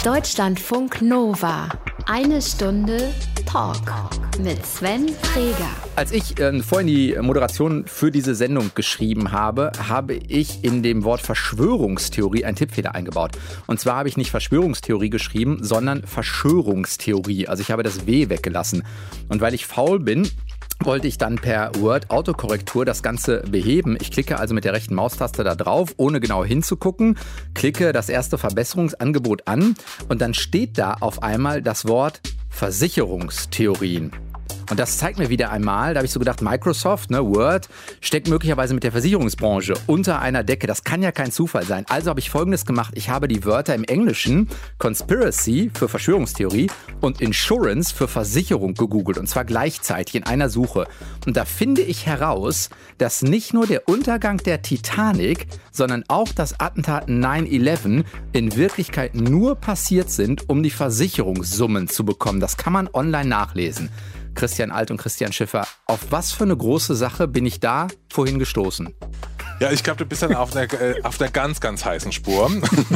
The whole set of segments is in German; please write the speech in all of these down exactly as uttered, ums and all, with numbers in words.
Deutschlandfunk Nova. Eine Stunde Talk mit Sven Träger. Als ich äh, vorhin die Moderation für diese Sendung geschrieben habe, habe ich in dem Wort Verschwörungstheorie einen Tippfehler eingebaut. Und zwar habe ich nicht Verschwörungstheorie geschrieben, sondern Verschwörungstheorie. Also ich habe das W weggelassen. Und weil ich faul bin, wollte ich dann per Word-Autokorrektur das Ganze beheben. Ich klicke also mit der rechten Maustaste da drauf, ohne genau hinzugucken, klicke das erste Verbesserungsangebot an und dann steht da auf einmal das Wort Versicherungstheorien. Und das zeigt mir wieder einmal, da habe ich so gedacht, Microsoft, ne, Word, steckt möglicherweise mit der Versicherungsbranche unter einer Decke. Das kann ja kein Zufall sein. Also habe ich Folgendes gemacht. Ich habe die Wörter im Englischen Conspiracy für Verschwörungstheorie und Insurance für Versicherung gegoogelt. Und zwar gleichzeitig in einer Suche. Und da finde ich heraus, dass nicht nur der Untergang der Titanic, sondern auch das Attentat neun elf in Wirklichkeit nur passiert sind, um die Versicherungssummen zu bekommen. Das kann man online nachlesen. Christian Alt und Christian Schiffer, auf was für eine große Sache bin ich da vorhin gestoßen? Ja, ich glaube, du bist dann auf einer, äh, auf einer ganz, ganz heißen Spur.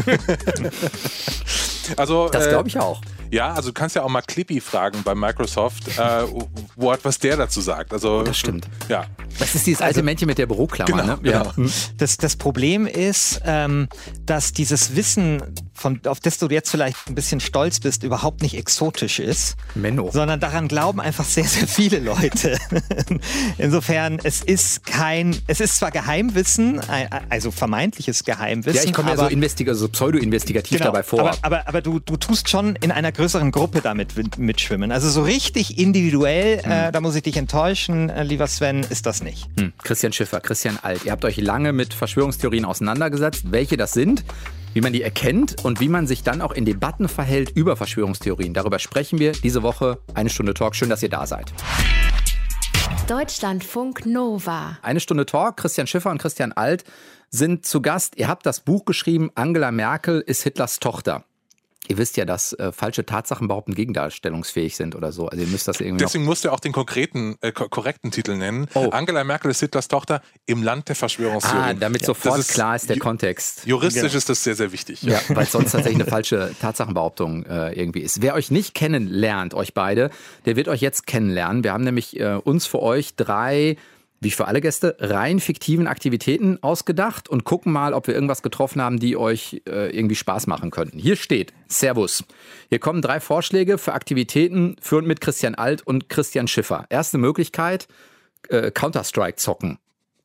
also, das glaube ich auch. Äh, ja, also du kannst ja auch mal Clippy fragen bei Microsoft, äh, was der dazu sagt. Also, das stimmt. Ja. Das ist dieses alte also, Männchen mit der Büroklammer. Genau, ne? genau. Ja. Das, das Problem ist, ähm, dass dieses Wissen, von, auf das du jetzt vielleicht ein bisschen stolz bist, überhaupt nicht exotisch ist. Menno. Sondern daran glauben einfach sehr, sehr viele Leute. Insofern, es ist kein, es ist zwar Geheimwissen, also vermeintliches Geheimwissen. Ja, ich komme ja so, investig- also pseudo-investigativ genau, dabei vor. Aber, aber, aber du, du tust schon in einer größeren Gruppe damit mitschwimmen. Also so richtig individuell, hm. äh, da muss ich dich enttäuschen, äh, lieber Sven, ist das nicht. Hm. Christian Schiffer, Christian Alt, ihr habt euch lange mit Verschwörungstheorien auseinandergesetzt. Welche das sind, wie man die erkennt und wie man sich dann auch in Debatten verhält über Verschwörungstheorien. Darüber sprechen wir diese Woche. Eine Stunde Talk. Schön, dass ihr da seid. Deutschlandfunk Nova. Eine Stunde Talk. Christian Schiffer und Christian Alt sind zu Gast. Ihr habt das Buch geschrieben, Angela Merkel ist Hitlers Tochter. Ihr wisst ja, dass äh, falsche Tatsachen behaupten gegendarstellungsfähig sind oder so. Also ihr müsst das irgendwie. Deswegen musst du auch den konkreten, äh, korrekten Titel nennen. Oh. Angela Merkel ist Hitlers Tochter im Land der Verschwörungstheorien. Ah, damit ja, sofort ist klar ist der ju- Kontext. Juristisch genau. ist das sehr, sehr wichtig. Ja, weil es sonst tatsächlich eine falsche Tatsachenbehauptung äh, irgendwie ist. Wer euch nicht kennenlernt, euch beide, der wird euch jetzt kennenlernen. Wir haben nämlich äh, uns für euch drei, wie für alle Gäste, rein fiktiven Aktivitäten ausgedacht und gucken mal, ob wir irgendwas getroffen haben, die euch äh, irgendwie Spaß machen könnten. Hier steht, Servus. Hier kommen drei Vorschläge für Aktivitäten für und mit Christian Alt und Christian Schiffer. Erste Möglichkeit, äh, Counter-Strike zocken.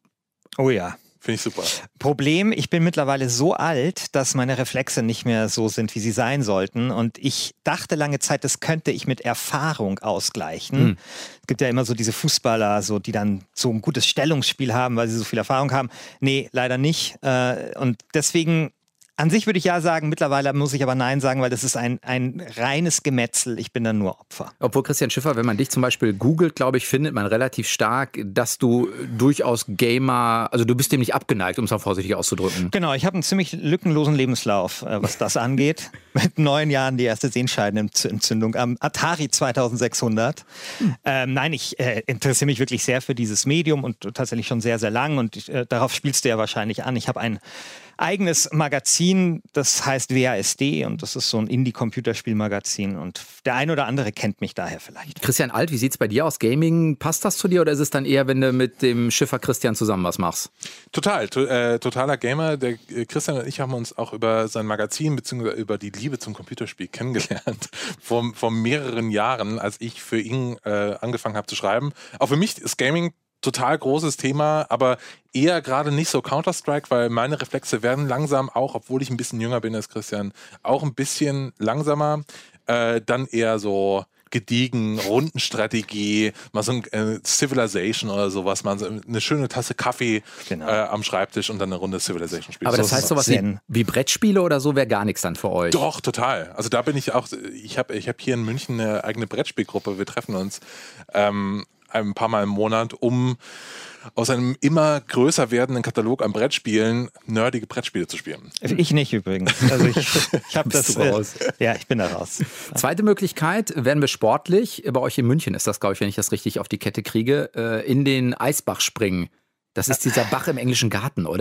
Oh ja. Finde ich super. Problem, ich bin mittlerweile so alt, dass meine Reflexe nicht mehr so sind, wie sie sein sollten. Und ich dachte lange Zeit, das könnte ich mit Erfahrung ausgleichen. Hm. Es gibt ja immer so diese Fußballer, so, die dann so ein gutes Stellungsspiel haben, weil sie so viel Erfahrung haben. Nee, leider nicht. Und deswegen, an sich würde ich ja sagen, mittlerweile muss ich aber nein sagen, weil das ist ein, ein reines Gemetzel. Ich bin dann nur Opfer. Obwohl, Christian Schiffer, wenn man dich zum Beispiel googelt, glaube ich, findet man relativ stark, dass du durchaus Gamer, also du bist dem nicht abgeneigt, um es mal vorsichtig auszudrücken. Genau, ich habe einen ziemlich lückenlosen Lebenslauf, was das angeht. Mit neun Jahren die erste Sehenscheidenentzündung am Atari zweitausendsechshundert. Hm. Ähm, nein, ich äh, interessiere mich wirklich sehr für dieses Medium und tatsächlich schon sehr, sehr lang. Und äh, darauf spielst du ja wahrscheinlich an. Ich habe ein eigenes Magazin, das heißt W A S D und das ist so ein Indie-Computerspielmagazin und der ein oder andere kennt mich daher vielleicht. Christian Alt, wie sieht's bei dir aus? Gaming, passt das zu dir oder ist es dann eher, wenn du mit dem Schiffer Christian zusammen was machst? Total, to, äh, totaler Gamer. Der äh, Christian und ich haben uns auch über sein Magazin bzw. über die Liebe zum Computerspiel kennengelernt vor, vor mehreren Jahren, als ich für ihn äh, angefangen habe zu schreiben. Auch für mich ist Gaming total großes Thema, aber eher gerade nicht so Counter-Strike, weil meine Reflexe werden langsam auch, obwohl ich ein bisschen jünger bin als Christian, auch ein bisschen langsamer. Äh, dann eher so gediegen, Rundenstrategie, mal so ein äh, Civilization oder sowas, mal so eine schöne Tasse Kaffee genau. äh, am Schreibtisch und dann eine Runde Civilization spielen. Aber das so heißt sowas wie, wie Brettspiele oder so wäre gar nichts dann für euch? Doch, total. Also da bin ich auch, ich habe ich hab hier in München eine eigene Brettspielgruppe, wir treffen uns ähm, ein paar Mal im Monat, um aus einem immer größer werdenden Katalog an Brettspielen nerdige Brettspiele zu spielen. Ich nicht übrigens. Also ich, ich habe das. Äh, ja, ich bin da raus. Zweite Möglichkeit, werden wir sportlich. Bei euch in München ist das, glaube ich, wenn ich das richtig auf die Kette kriege, in den Eisbach springen. Das ist dieser Bach im englischen Garten, oder?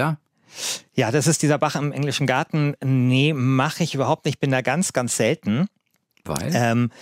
Ja, das ist dieser Bach im englischen Garten. Nee, mache ich überhaupt nicht. Bin da ganz, ganz selten. Weil? Ähm,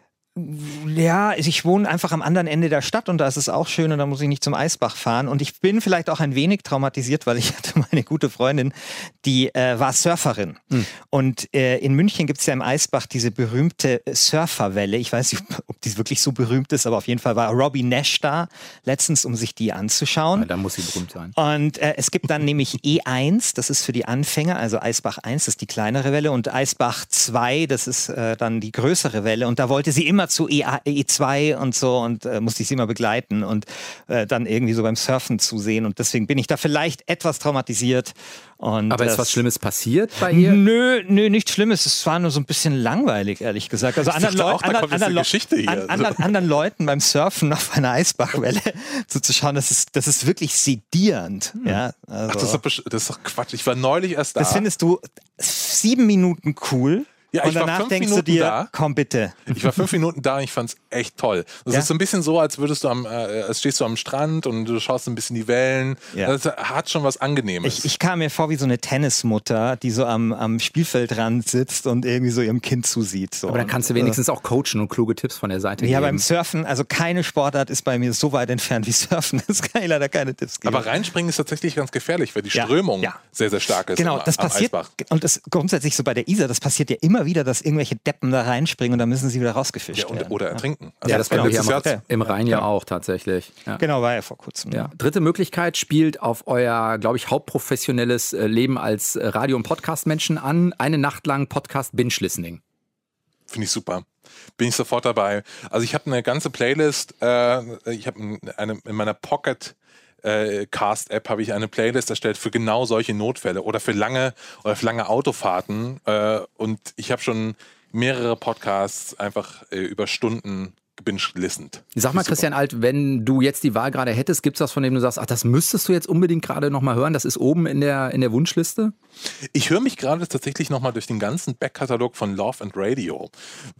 Ja, ich wohne einfach am anderen Ende der Stadt und da ist es auch schön und da muss ich nicht zum Eisbach fahren. Und ich bin vielleicht auch ein wenig traumatisiert, weil ich hatte meine gute Freundin, die äh, war Surferin. Mhm. Und äh, in München gibt es ja im Eisbach diese berühmte Surferwelle. Ich weiß nicht, ob die wirklich so berühmt ist, aber auf jeden Fall war Robbie Nash da letztens, um sich die anzuschauen. Ja, da muss sie berühmt sein. Und äh, es gibt dann nämlich E eins, das ist für die Anfänger, also Eisbach eins, das ist die kleinere Welle und Eisbach zwei, das ist äh, dann die größere Welle. Und da wollte sie immer zu E zwei und so und äh, musste ich sie immer begleiten und äh, dann irgendwie so beim Surfen zusehen und deswegen bin ich da vielleicht etwas traumatisiert. Und aber ist das, was Schlimmes passiert bei ihr? Nö, nö, nichts Schlimmes. Es war nur so ein bisschen langweilig, ehrlich gesagt. Also anderen, Leut, auch, anderen, anderen, Geschichte hier. An, anderen, anderen Leuten beim Surfen auf einer Eisbachwelle zuzuschauen, das ist, das ist wirklich sedierend. Hm. Ja, also. Ach, das ist, doch, das ist doch Quatsch. Ich war neulich erst da. Das findest du sieben Minuten cool. Ja, und ich danach war fünf denkst Minuten du dir, da. Komm bitte. Ich war fünf Minuten da und ich fand's echt toll. Das ja? ist so ein bisschen so, als würdest du am, äh, als stehst du am Strand und du schaust ein bisschen die Wellen. Ja. Das hat schon was Angenehmes. Ich, ich kam mir vor wie so eine Tennismutter, die so am, am Spielfeldrand sitzt und irgendwie so ihrem Kind zusieht. So. Aber dann kannst du wenigstens auch coachen und kluge Tipps von der Seite ja, geben. Ja, beim Surfen, also keine Sportart ist bei mir so weit entfernt wie Surfen. Das kann ich leider keine Tipps geben. Aber reinspringen ist tatsächlich ganz gefährlich, weil die ja. Strömung ja. sehr, sehr stark ist. Genau, am, das am passiert. Eisbach. Und das grundsätzlich so bei der Isar, das passiert ja immer wieder, dass irgendwelche Deppen da reinspringen und dann müssen sie wieder rausgefischt ja, und, werden. Oder ertrinken. Also ja, das genau, letztes Jahr ja, im Rhein ja, ja auch tatsächlich. Ja. Genau, war ja vor kurzem. Ja. Dritte Möglichkeit spielt auf euer, glaube ich, hauptprofessionelles Leben als Radio- und Podcast-Menschen an. Eine Nacht lang Podcast Binge-Listening. Finde ich super. Bin ich sofort dabei. Also ich habe eine ganze Playlist, äh, ich habe eine in meiner Pocket Äh, Cast-App habe ich eine Playlist erstellt für genau solche Notfälle oder für lange oder für lange Autofahrten äh, und ich habe schon mehrere Podcasts einfach äh, über Stunden gebinged-listened. Sag mal, Christian Alt, wenn du jetzt die Wahl gerade hättest, gibt es was, von dem du sagst, ach, das müsstest du jetzt unbedingt gerade nochmal hören, das ist oben in der, in der Wunschliste? Ich höre mich gerade tatsächlich nochmal durch den ganzen Backkatalog von Love and Radio.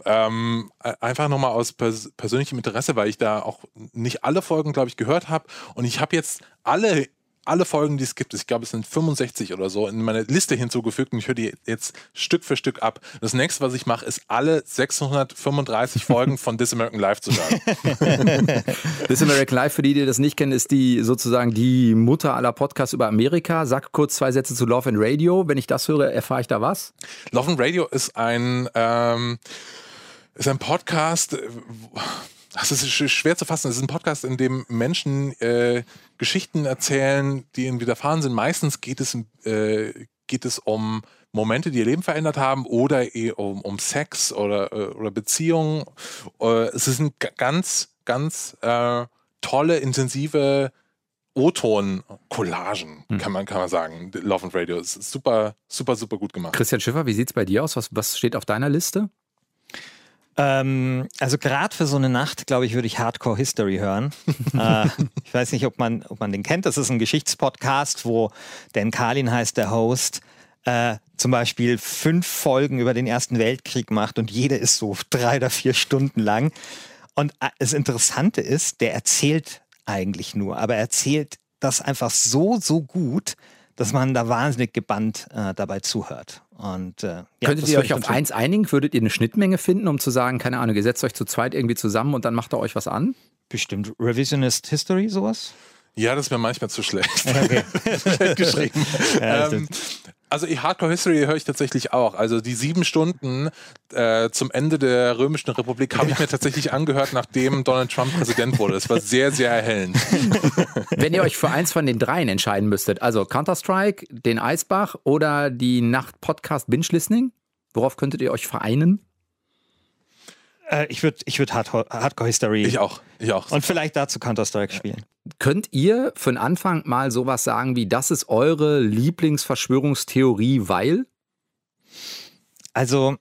Ähm, einfach nochmal aus pers- persönlichem Interesse, weil ich da auch nicht alle Folgen, glaube ich, gehört habe und ich habe jetzt alle alle Folgen, die es gibt, ich glaube, es sind fünfundsechzig oder so, in meine Liste hinzugefügt und ich höre die jetzt Stück für Stück ab. Das nächste, was ich mache, ist alle sechshundertfünfunddreißig Folgen von This American Life zu hören. This American Life, für die, die das nicht kennen, ist die sozusagen die Mutter aller Podcasts über Amerika. Sag kurz zwei Sätze zu Love and Radio. Wenn ich das höre, erfahre ich da was? Love and Radio ist ein, ähm, ist ein Podcast, das ist schwer zu fassen. Es ist ein Podcast, in dem Menschen äh, Geschichten erzählen, die ihnen widerfahren sind. Meistens geht es, äh, geht es um Momente, die ihr Leben verändert haben oder eh um, um Sex oder, oder Beziehungen. Äh, es ist ein ganz, ganz äh, tolle, intensive O-Ton-Collagen, hm. kann man, kann man sagen. Love and Radio ist super, super, super gut gemacht. Christian Schiffer, wie sieht es bei dir aus? Was, was steht auf deiner Liste? Ähm, also gerade für so eine Nacht, glaube ich, würde ich Hardcore History hören. äh, ich weiß nicht, ob man, ob man den kennt. Das ist ein Geschichtspodcast, wo Dan Carlin heißt der Host, äh, zum Beispiel fünf Folgen über den Ersten Weltkrieg macht und jede ist so drei oder vier Stunden lang. Und äh, das Interessante ist, der erzählt eigentlich nur, aber er erzählt das einfach so, so gut, dass man da wahnsinnig gebannt äh, dabei zuhört. Und, äh, ja, könntet ihr euch auf eins einigen? Würdet ihr eine Schnittmenge finden, um zu sagen, keine Ahnung, ihr setzt euch zu zweit irgendwie zusammen und dann macht ihr euch was an? Bestimmt. Revisionist History, sowas? Ja, das wäre manchmal zu schlecht. Okay. schlecht geschrieben. Ja, ähm, also Hardcore History höre ich tatsächlich auch. Also die sieben Stunden äh, zum Ende der Römischen Republik habe ich mir tatsächlich angehört, nachdem Donald Trump Präsident wurde. Das war sehr, sehr erhellend. Wenn ihr euch für eins von den dreien entscheiden müsstet, also Counter-Strike, den Eisbach oder die Nacht-Podcast Binge-Listening, worauf könntet ihr euch vereinen? Äh, ich würde ich würd Hardcore, Hardcore History. Ich auch. Ich auch. Und vielleicht dazu Counter-Strike spielen. Könnt ihr für den Anfang mal sowas sagen wie, das ist eure Lieblingsverschwörungstheorie, weil? Also,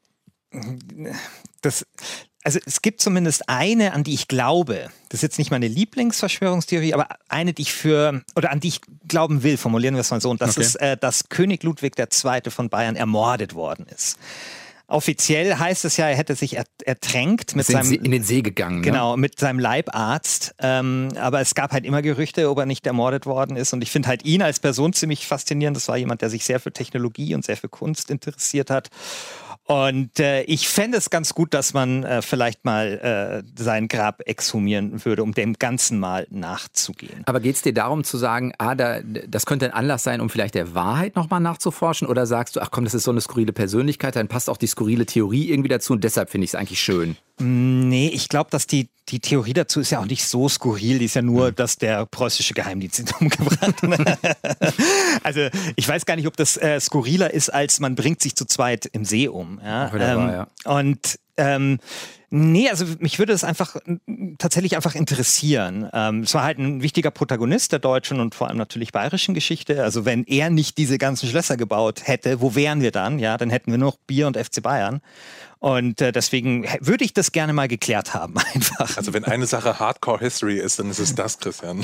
das, also es gibt zumindest eine, an die ich glaube. Das ist jetzt nicht meine Lieblingsverschwörungstheorie, aber eine, die ich für, oder an die ich glauben will, formulieren wir es mal so. Und das okay. ist, äh, dass König Ludwig der Zweite von Bayern ermordet worden ist. Offiziell heißt es ja, er hätte sich ertränkt mit seinem... in den See gegangen. Genau, ne? mit seinem Leibarzt. Ähm, aber es gab halt immer Gerüchte, ob er nicht ermordet worden ist. Und ich finde halt ihn als Person ziemlich faszinierend. Das war jemand, der sich sehr für Technologie und sehr für Kunst interessiert hat. Und äh, ich fände es ganz gut, dass man äh, vielleicht mal äh, sein Grab exhumieren würde, um dem Ganzen mal nachzugehen. Aber geht es dir darum zu sagen, ah, da, das könnte ein Anlass sein, um vielleicht der Wahrheit nochmal nachzuforschen? Oder sagst du, ach komm, das ist so eine skurrile Persönlichkeit, dann passt auch die skurrile Theorie irgendwie dazu und deshalb finde ich es eigentlich schön? Nee, ich glaube, dass die, die Theorie dazu ist ja auch nicht so skurril. Die ist ja nur, mhm. dass der preußische Geheimdienst ihn umgebracht hat. Also ich weiß gar nicht, ob das äh, skurriler ist, als man bringt sich zu zweit im See um. Ja? Ähm, war, ja. Und ähm, nee, also mich würde das einfach tatsächlich einfach interessieren. Ähm, es war halt ein wichtiger Protagonist der deutschen und vor allem natürlich bayerischen Geschichte. Also wenn er nicht diese ganzen Schlösser gebaut hätte, wo wären wir dann? Ja, dann hätten wir nur noch Bier und F C Bayern. Und äh, deswegen würde ich das gerne mal geklärt haben, einfach. Also wenn eine Sache Hardcore-History ist, dann ist es das, Christian.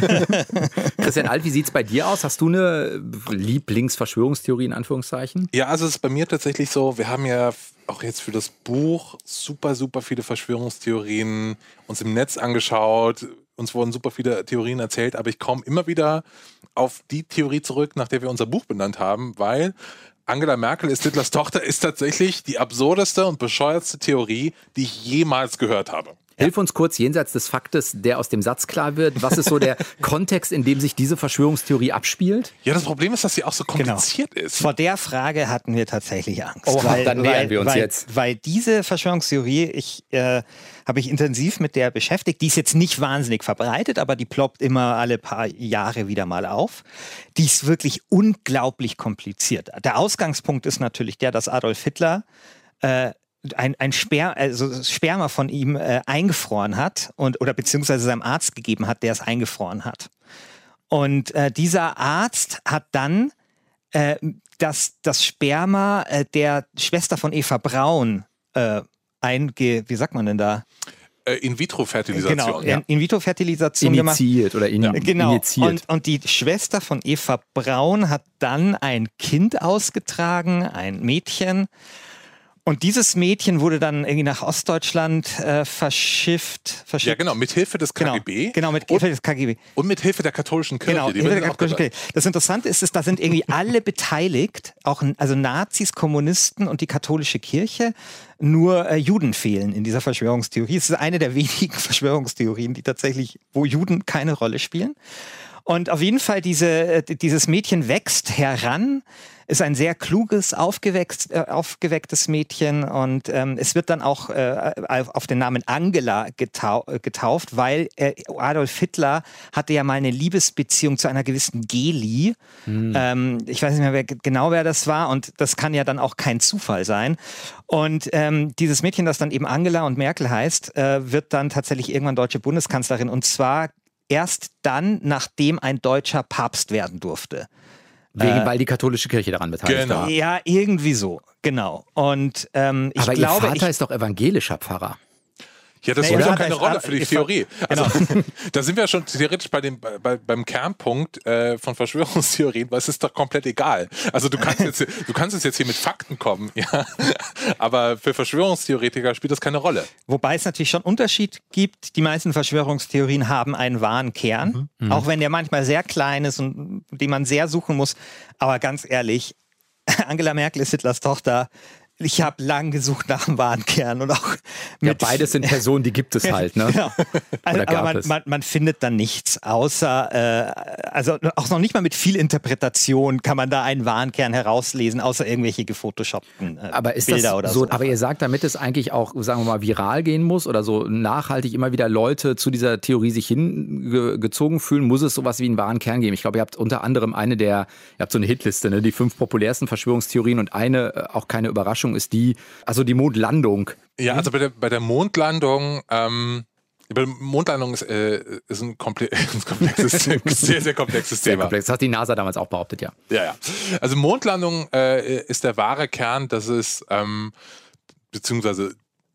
Christian Alt, wie sieht es bei dir aus? Hast du eine Lieblingsverschwörungstheorie in Anführungszeichen? Ja, also es ist bei mir tatsächlich so, wir haben ja auch jetzt für das Buch super, super viele Verschwörungstheorien uns im Netz angeschaut. Uns wurden super viele Theorien erzählt, aber ich komme immer wieder auf die Theorie zurück, nach der wir unser Buch benannt haben, weil Angela Merkel ist Hitlers Tochter ist tatsächlich die absurdeste und bescheuertste Theorie, die ich jemals gehört habe. Hilf uns kurz jenseits des Faktes, der aus dem Satz klar wird. Was ist so der Kontext, in dem sich diese Verschwörungstheorie abspielt? Ja, das Problem ist, dass sie auch so kompliziert genau. ist. Vor der Frage hatten wir tatsächlich Angst. Oh, weil, dann nähern weil, wir uns weil, jetzt. Weil diese Verschwörungstheorie, ich äh, habe mich intensiv mit der beschäftigt. Die ist jetzt nicht wahnsinnig verbreitet, aber die ploppt immer alle paar Jahre wieder mal auf. Die ist wirklich unglaublich kompliziert. Der Ausgangspunkt ist natürlich der, dass Adolf Hitler äh, ein, ein Sper also Sperma von ihm äh, eingefroren hat und oder beziehungsweise seinem Arzt gegeben hat, der es eingefroren hat. Und äh, dieser Arzt hat dann äh, das, das Sperma äh, der Schwester von Eva Braun äh, einge... Wie sagt man denn da? In-vitro-Fertilisation. Genau, ja. In-vitro-Fertilisation gemacht. Initiiert oder in, ja. genau. injiziert. Und, und die Schwester von Eva Braun hat dann ein Kind ausgetragen, ein Mädchen. Und dieses Mädchen wurde dann irgendwie nach Ostdeutschland äh, verschifft, verschifft. Ja, genau, mit Hilfe des K G B. Genau, genau mit Hilfe des K G B. Und mit Hilfe der katholischen Kirche. Genau, die Hilfe der katholischen Kirche. Das Interessante ist, dass da sind irgendwie alle beteiligt, auch also Nazis, Kommunisten und die katholische Kirche. Nur äh, Juden fehlen in dieser Verschwörungstheorie. Es ist eine der wenigen Verschwörungstheorien, die tatsächlich, wo Juden keine Rolle spielen. Und auf jeden Fall, diese, dieses Mädchen wächst heran, ist ein sehr kluges, aufgeweckt, äh, aufgewecktes Mädchen und ähm, es wird dann auch äh, auf den Namen Angela getau getauft, weil äh, Adolf Hitler hatte ja mal eine Liebesbeziehung zu einer gewissen Geli. Hm. Ähm, ich weiß nicht mehr wer, genau, wer das war und das kann ja dann auch kein Zufall sein. Und ähm, dieses Mädchen, das dann eben Angela und Merkel heißt, äh, wird dann tatsächlich irgendwann deutsche Bundeskanzlerin und zwar erst dann, nachdem ein deutscher Papst werden durfte. Wegen, äh, weil die katholische Kirche daran beteiligt genau. war. Ja, irgendwie so, genau. Und ähm, ich Aber glaube, ihr Vater ich, ist doch evangelischer Pfarrer. Ja, das Nee, spielt ja, doch keine das- Rolle für die ich- Theorie. Also, genau. da sind wir ja schon theoretisch bei dem, bei, beim Kernpunkt äh, von Verschwörungstheorien, weil es ist doch komplett egal. Also du kannst jetzt, du kannst jetzt, jetzt hier mit Fakten kommen, ja, aber für Verschwörungstheoretiker spielt das keine Rolle. Wobei es natürlich schon Unterschied gibt. Die meisten Verschwörungstheorien haben einen wahren Kern, Mhm. auch wenn der manchmal sehr klein ist und den man sehr suchen muss. Aber ganz ehrlich, Angela Merkel ist Hitlers Tochter. Ich habe lang gesucht nach einem wahren Kern und auch Ja, mit beides sind Personen, die gibt es halt, ne? Genau. Also, Oder gab aber man, es? man, man findet dann nichts, außer, äh, also auch noch nicht mal mit viel Interpretation kann man da einen wahren Kern herauslesen, außer irgendwelche gefotoshoppten äh, Aber ist Bilder das oder so, so. aber ihr sagt, damit es eigentlich auch, sagen wir mal, viral gehen muss oder so nachhaltig immer wieder Leute zu dieser Theorie sich hingezogen fühlen, muss es sowas wie einen wahren Kern geben. Ich glaube, ihr habt unter anderem eine der, ihr habt so eine Hitliste, ne, die fünf populärsten Verschwörungstheorien und eine, äh, auch keine Überraschung, ist die, also die Mondlandung. Ja, also bei der, bei der Mondlandung, ähm, bei der Mondlandung ist, äh, ist ein, komple ein komplexes, sehr, sehr komplexes Sehr Thema. komplex. Das hat die NASA damals auch behauptet, ja. Ja, ja. Also Mondlandung äh, ist der wahre Kern, dass es, ähm, beziehungsweise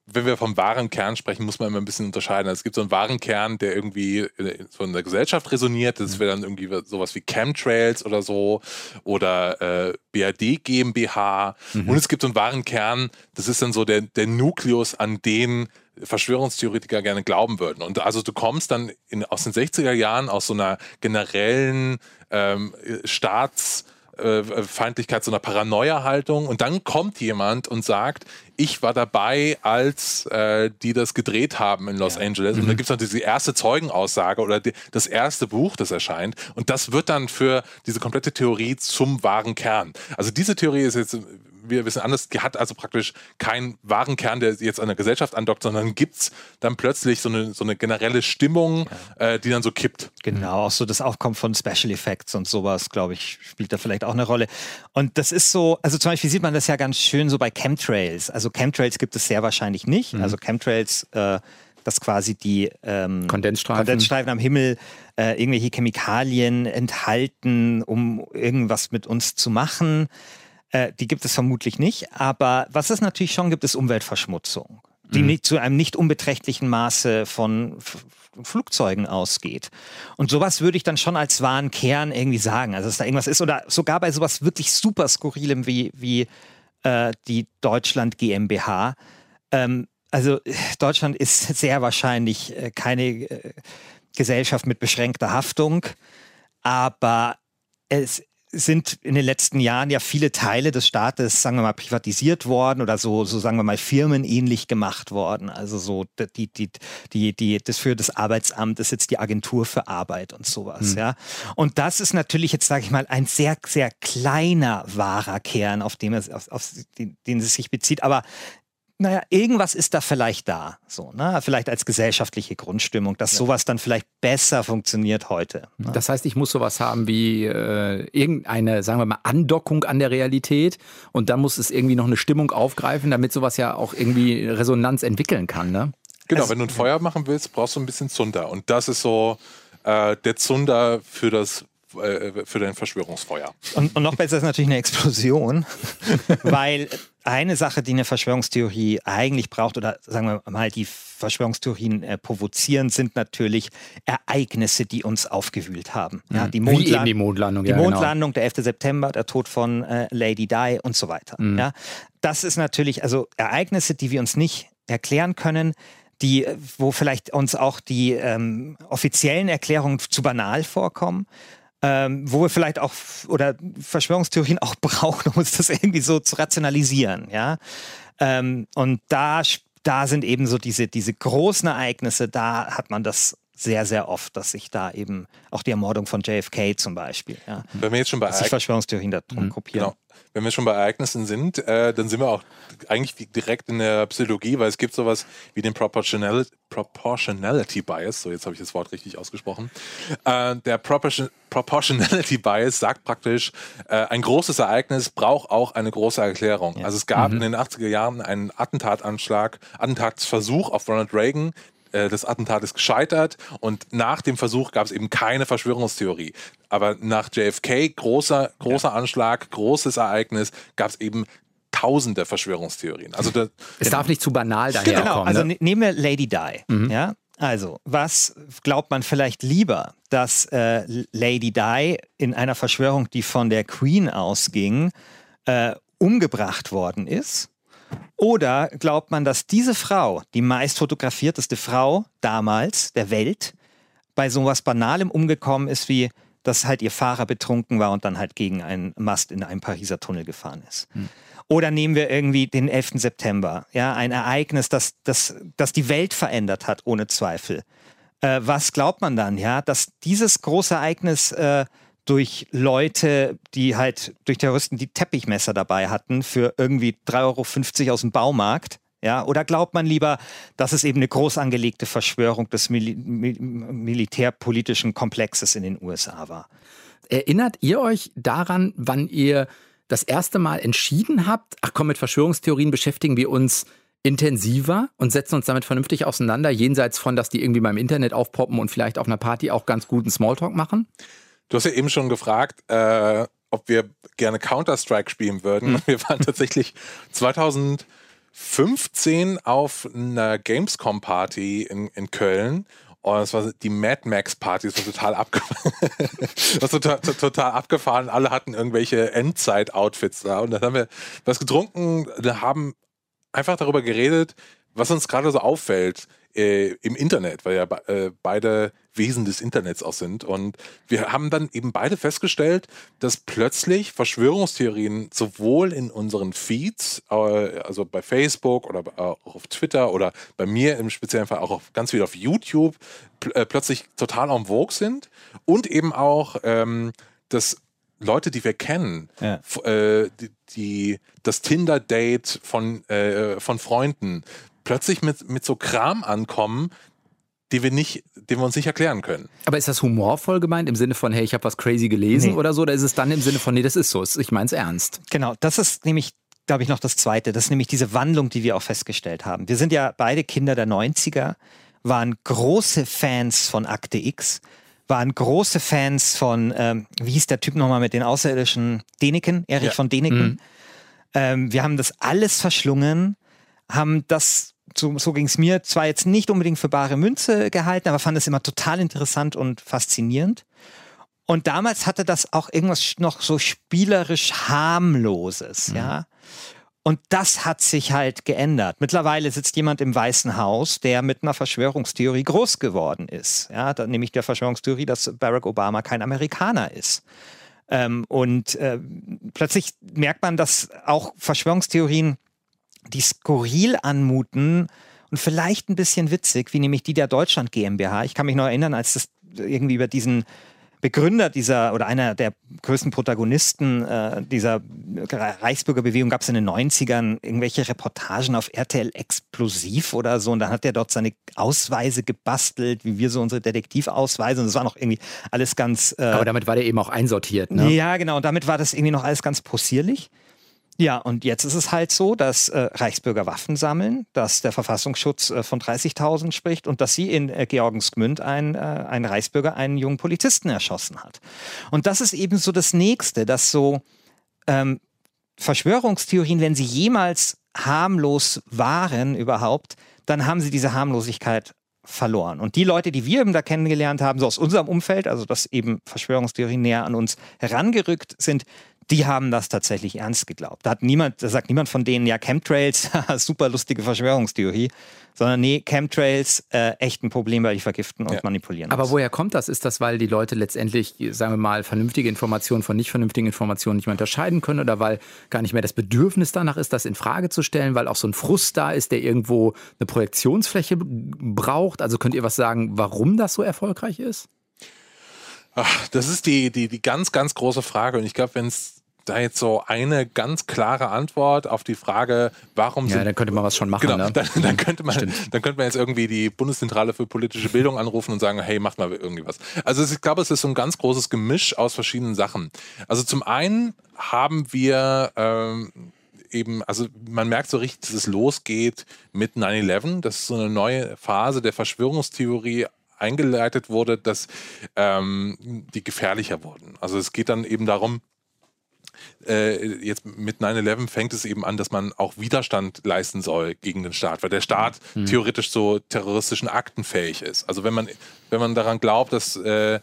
wenn wir vom wahren Kern sprechen, muss man immer ein bisschen unterscheiden. Also es gibt so einen wahren Kern, der irgendwie so in der Gesellschaft resoniert. Das wäre dann irgendwie sowas wie Chemtrails oder so oder äh, B R D GmbH. Mhm. Und es gibt so einen wahren Kern, das ist dann so der, der Nukleus, an den Verschwörungstheoretiker gerne glauben würden. Und also du kommst dann in, aus den sechziger Jahren aus so einer generellen ähm, Staats- Feindlichkeit, so einer Paranoia-Haltung und dann kommt jemand und sagt, ich war dabei, als äh, die das gedreht haben in Los ja. Angeles und mhm. dann gibt es noch diese erste Zeugenaussage oder die, das erste Buch, das erscheint und das wird dann für diese komplette Theorie zum wahren Kern. Also diese Theorie ist jetzt, wir wissen anders, die hat also praktisch keinen wahren Kern, der jetzt an der Gesellschaft andockt, sondern gibt es dann plötzlich so eine, so eine generelle Stimmung, ja. äh, die dann so kippt. Genau, auch so das Aufkommen von Special Effects und sowas, glaube ich, spielt da vielleicht auch eine Rolle. Und das ist so, also zum Beispiel sieht man das ja ganz schön so bei Chemtrails. Also Chemtrails gibt es sehr wahrscheinlich nicht. Mhm. Also Chemtrails, äh, dass quasi die ähm, Kondensstreifen. Kondensstreifen am Himmel äh, irgendwelche Chemikalien enthalten, um irgendwas mit uns zu machen. Äh, die gibt es vermutlich nicht. Aber was es natürlich schon gibt, ist Umweltverschmutzung, die mhm. nicht, zu einem nicht unbeträchtlichen Maße von F- Flugzeugen ausgeht. Und sowas würde ich dann schon als wahren Kern irgendwie sagen. Also dass da irgendwas ist. Oder sogar bei sowas wirklich super Skurrilem wie, wie äh, die Deutschland GmbH. Ähm, also Deutschland ist sehr wahrscheinlich äh, keine äh, Gesellschaft mit beschränkter Haftung. Aber es sind in den letzten Jahren ja viele Teile des Staates, sagen wir mal, privatisiert worden oder so, so sagen wir mal, firmenähnlich gemacht worden. Also so die, die, die, die, das für das Arbeitsamt ist jetzt die Agentur für Arbeit und sowas, mhm. ja. Und das ist natürlich jetzt, sage ich mal, ein sehr, sehr kleiner wahrer Kern, auf den es, auf, auf den, den es sich bezieht. Aber naja, irgendwas ist da vielleicht da, so, ne? Vielleicht als gesellschaftliche Grundstimmung, dass ja. sowas dann vielleicht besser funktioniert heute. Ne? Das heißt, ich muss sowas haben wie äh, irgendeine, sagen wir mal, Andockung an der Realität und dann muss es irgendwie noch eine Stimmung aufgreifen, damit sowas ja auch irgendwie Resonanz entwickeln kann, ne? Genau, also, wenn du ein Feuer machen willst, brauchst du ein bisschen Zunder und das ist so äh, der Zunder für das für dein Verschwörungsfeuer. Und, und noch besser ist natürlich eine Explosion, weil eine Sache, die eine Verschwörungstheorie eigentlich braucht, oder sagen wir mal, die Verschwörungstheorien äh, provozieren, sind natürlich Ereignisse, die uns aufgewühlt haben. Ja, die Mondland- Wie eben die Mondlandung. Die ja, Mondlandung, genau. der elfter September, der Tod von äh, Lady Di und so weiter. Mhm. Ja, das ist natürlich, also Ereignisse, die wir uns nicht erklären können, die, wo vielleicht uns auch die ähm, offiziellen Erklärungen zu banal vorkommen. Ähm, wo wir vielleicht auch, oder Verschwörungstheorien auch brauchen, um uns das irgendwie so zu rationalisieren, ja. Ähm, und da, da sind eben so diese, diese großen Ereignisse, da hat man das sehr, sehr oft, dass sich da eben auch die Ermordung von J F K zum Beispiel, ja, wenn wir jetzt schon bei dass sich Verschwörungstheorien darum mhm, gruppieren. Genau. Wenn wir schon bei Ereignissen sind, äh, dann sind wir auch eigentlich direkt in der Psychologie, weil es gibt sowas wie den Proportional, Proportionality Bias, so jetzt habe ich das Wort richtig ausgesprochen. Äh, der Proportion, Proportionality Bias sagt praktisch, äh, ein großes Ereignis braucht auch eine große Erklärung. Ja. Also es gab mhm. in den achtziger Jahren einen Attentatanschlag, Attentatsversuch auf Ronald Reagan. Das Attentat ist gescheitert und nach dem Versuch gab es eben keine Verschwörungstheorie. Aber nach J F K, großer, großer ja. Anschlag, großes Ereignis, gab es eben tausende Verschwörungstheorien. Also das, es darf nicht zu banal daherkommen. Genau, also ne? nehmen wir Lady Di. Mhm. Ja? Also, was glaubt man vielleicht lieber, dass äh, Lady Di in einer Verschwörung, die von der Queen ausging, äh, umgebracht worden ist? Oder glaubt man, dass diese Frau, die meist fotografierteste Frau damals der Welt, bei sowas Banalem umgekommen ist, wie dass halt ihr Fahrer betrunken war und dann halt gegen einen Mast in einem Pariser Tunnel gefahren ist? Hm. Oder nehmen wir irgendwie den elften September, ja, ein Ereignis, das, das, das die Welt verändert hat, ohne Zweifel. Äh, was glaubt man dann, ja, dass dieses große Ereignis äh, durch Leute, die halt, durch Terroristen, die Teppichmesser dabei hatten für irgendwie drei Euro fünfzig aus dem Baumarkt, ja, oder glaubt man lieber, dass es eben eine groß angelegte Verschwörung des Mil- Mil- militärpolitischen Komplexes in den U S A war? Erinnert ihr euch daran, wann ihr das erste Mal entschieden habt, ach komm, mit Verschwörungstheorien beschäftigen wir uns intensiver und setzen uns damit vernünftig auseinander, jenseits von, dass die irgendwie mal im Internet aufpoppen und vielleicht auf einer Party auch ganz guten Smalltalk machen? Du hast ja eben schon gefragt, äh, ob wir gerne Counter-Strike spielen würden. Mhm. Wir waren tatsächlich zweitausendfünf fünfzehn auf einer Gamescom-Party in, in Köln. Und das war die Mad Max-Party, das war total abgefahren. das war total, total abgefahren. Alle hatten irgendwelche Endzeit-Outfits da. Und dann haben wir was getrunken, haben einfach darüber geredet, was uns gerade so auffällt äh, im Internet, weil ja äh, beide Wesen des Internets auch sind. Und wir haben dann eben beide festgestellt, dass plötzlich Verschwörungstheorien sowohl in unseren Feeds, äh, also bei Facebook oder auch auf Twitter oder bei mir im speziellen Fall auch auf, ganz viel auf YouTube, pl- äh, plötzlich total en vogue sind und eben auch, ähm, dass Leute, die wir kennen, ja. f- äh, die, die, das Tinder-Date von, äh, von Freunden plötzlich mit, mit so Kram ankommen, die wir nicht, den wir uns nicht erklären können. Aber ist das humorvoll gemeint im Sinne von, hey, ich habe was crazy gelesen Nee. oder so? Oder ist es dann im Sinne von, nee, das ist so, ich meine es ernst? Genau, das ist nämlich, glaube ich, noch das Zweite. Das ist nämlich diese Wandlung, die wir auch festgestellt haben. Wir sind ja beide Kinder der neunziger, waren große Fans von Akte X, waren große Fans von, ähm, wie hieß der Typ nochmal mit den Außerirdischen? Däniken, Erich Ja. von Däniken. Mhm. Ähm, wir haben das alles verschlungen, haben das, so, so ging es mir, zwar jetzt nicht unbedingt für bare Münze gehalten, aber fand es immer total interessant und faszinierend. Und damals hatte das auch irgendwas noch so spielerisch harmloses, Mhm. ja. Und das hat sich halt geändert. Mittlerweile sitzt jemand im Weißen Haus, der mit einer Verschwörungstheorie groß geworden ist. Ja, da, nämlich der Verschwörungstheorie, dass Barack Obama kein Amerikaner ist. Ähm, und äh, plötzlich merkt man, dass auch Verschwörungstheorien, die skurril anmuten und vielleicht ein bisschen witzig, wie nämlich die der Deutschland GmbH. Ich kann mich noch erinnern, als das irgendwie über diesen Begründer dieser oder einer der größten Protagonisten äh, dieser Reichsbürgerbewegung gab es in den neunzigern irgendwelche Reportagen auf R T L Explosiv oder so und dann hat er dort seine Ausweise gebastelt, wie wir so unsere Detektivausweise und das war noch irgendwie alles ganz... Äh, Aber damit war der eben auch einsortiert, ne? Ja, genau, und damit war das irgendwie noch alles ganz possierlich. Ja, und jetzt ist es halt so, dass äh, Reichsbürger Waffen sammeln, dass der Verfassungsschutz äh, von dreißigtausend spricht und dass sie in äh, Georgensgmünd ein, äh, ein Reichsbürger einen jungen Polizisten erschossen hat. Und das ist eben so das Nächste, dass so ähm, Verschwörungstheorien, wenn sie jemals harmlos waren überhaupt, dann haben sie diese Harmlosigkeit verloren. Und die Leute, die wir eben da kennengelernt haben, so aus unserem Umfeld, also dass eben Verschwörungstheorien näher an uns herangerückt sind, die haben das tatsächlich ernst geglaubt. Da hat niemand, da sagt niemand von denen, ja, Chemtrails, super lustige Verschwörungstheorie, sondern nee, Chemtrails, äh, echt ein Problem, weil die vergiften und Ja. manipulieren. Aber uns. woher kommt das? Ist das, weil die Leute letztendlich, sagen wir mal, vernünftige Informationen von nicht vernünftigen Informationen nicht mehr unterscheiden können oder weil gar nicht mehr das Bedürfnis danach ist, das in Frage zu stellen, weil auch so ein Frust da ist, der irgendwo eine Projektionsfläche braucht? Also könnt ihr was sagen, warum das so erfolgreich ist? Ach, das ist die, die, die ganz, ganz große Frage. Und ich glaube, wenn es da jetzt so eine ganz klare Antwort auf die Frage, warum Ja, sind... dann könnte man was schon machen. Genau, Ne? dann, dann, könnte man, dann könnte man jetzt irgendwie die Bundeszentrale für politische Bildung anrufen und sagen, hey, macht mal irgendwie was. Also ich glaube, es ist so ein ganz großes Gemisch aus verschiedenen Sachen. Also zum einen haben wir... Ähm, eben, also man merkt so richtig, dass es losgeht mit nine eleven. Das ist so eine neue Phase der Verschwörungstheorie eingeleitet wurde, dass ähm, die gefährlicher wurden. Also es geht dann eben darum, äh, jetzt mit nine eleven fängt es eben an, dass man auch Widerstand leisten soll gegen den Staat, weil der Staat mhm. theoretisch so terroristischen Akten fähig ist. Also wenn man, wenn man daran glaubt, dass äh,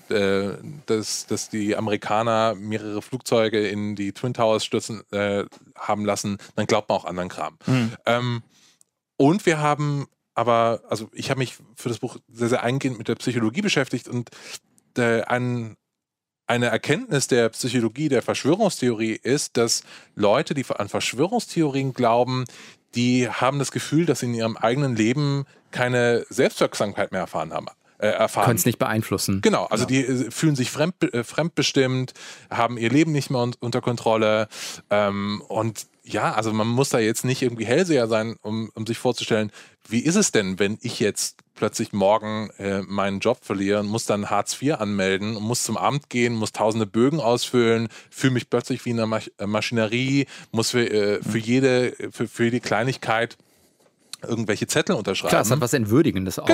Dass, dass die Amerikaner mehrere Flugzeuge in die Twin Towers stürzen äh, haben lassen, dann glaubt man auch anderen Kram. Mhm. Ähm, und wir haben aber, also ich habe mich für das Buch sehr, sehr eingehend mit der Psychologie beschäftigt und äh, ein, eine Erkenntnis der Psychologie, der Verschwörungstheorie ist, dass Leute, die an Verschwörungstheorien glauben, die haben das Gefühl, dass sie in ihrem eigenen Leben keine Selbstwirksamkeit mehr erfahren haben. Äh, erfahren. Können es nicht beeinflussen. Genau, also ja. die äh, fühlen sich fremd, äh, fremdbestimmt, haben ihr Leben nicht mehr un- unter Kontrolle ähm, und ja, also man muss da jetzt nicht irgendwie Hellseher sein, um, um sich vorzustellen, wie ist es denn, wenn ich jetzt plötzlich morgen äh, meinen Job verliere und muss dann Hartz vier anmelden, muss zum Amt gehen, muss tausende Bögen ausfüllen, fühle mich plötzlich wie in einer Masch- Maschinerie, muss für, äh, für, jede, für, für jede Kleinigkeit irgendwelche Zettel unterschreiben. Klar, es hat was Entwürdigendes auch. Genau.